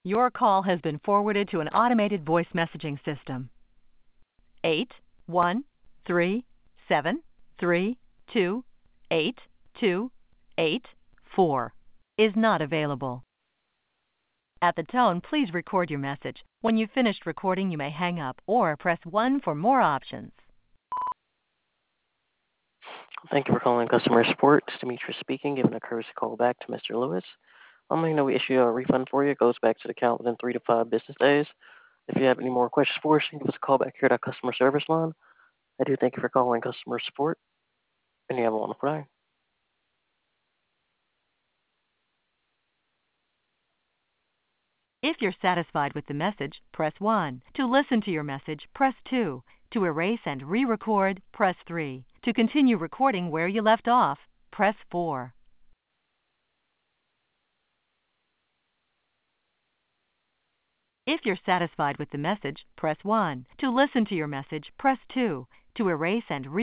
Your call has been forwarded to an automated voice messaging system. 81373282884 is not available. At the tone, please record your message. When you've finished recording, you may hang up or press 1 for more options. Thank you for calling customer support. It's Demetrius speaking, giving a courtesy call back to Mr. Lewis. I'm letting you know we issue a refund for you. It goes back to the account within 3 to 5 business days. If you have any more questions for us, you can give us a call back here at our customer service line. I do thank you for calling customer support, and you have a wonderful day. If you're satisfied with the message, press 1. To listen to your message, press 2. To erase and re-record, press 3. To continue recording where you left off, press 4. If you're satisfied with the message, press 1. To listen to your message, press 2. To erase and